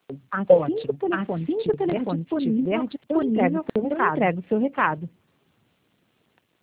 Assim que o telefone estiver disponível, eu entrego o seu recado.